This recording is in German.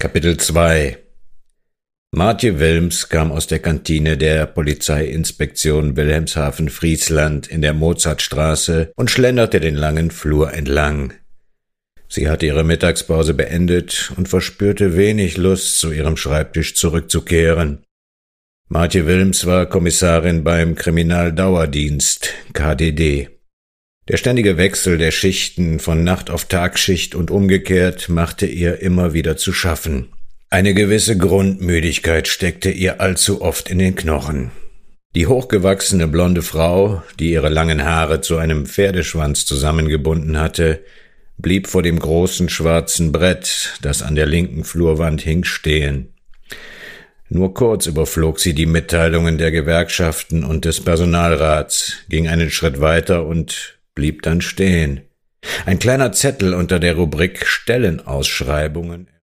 Kapitel 2 Martje Wilms kam aus der Kantine der Polizeiinspektion Wilhelmshaven-Friesland in der Mozartstraße und schlenderte den langen Flur entlang. Sie hatte ihre Mittagspause beendet und verspürte wenig Lust, zu ihrem Schreibtisch zurückzukehren. Martje Wilms war Kommissarin beim Kriminaldauerdienst, KDD. Der ständige Wechsel der Schichten von Nacht- auf Tagschicht und umgekehrt machte ihr immer wieder zu schaffen. Eine gewisse Grundmüdigkeit steckte ihr allzu oft in den Knochen. Die hochgewachsene blonde Frau, die ihre langen Haare zu einem Pferdeschwanz zusammengebunden hatte, blieb vor dem großen schwarzen Brett, das an der linken Flurwand hing, stehen. Nur kurz überflog sie die Mitteilungen der Gewerkschaften und des Personalrats, ging einen Schritt weiter und blieb dann stehen. Ein kleiner Zettel unter der Rubrik Stellenausschreibungen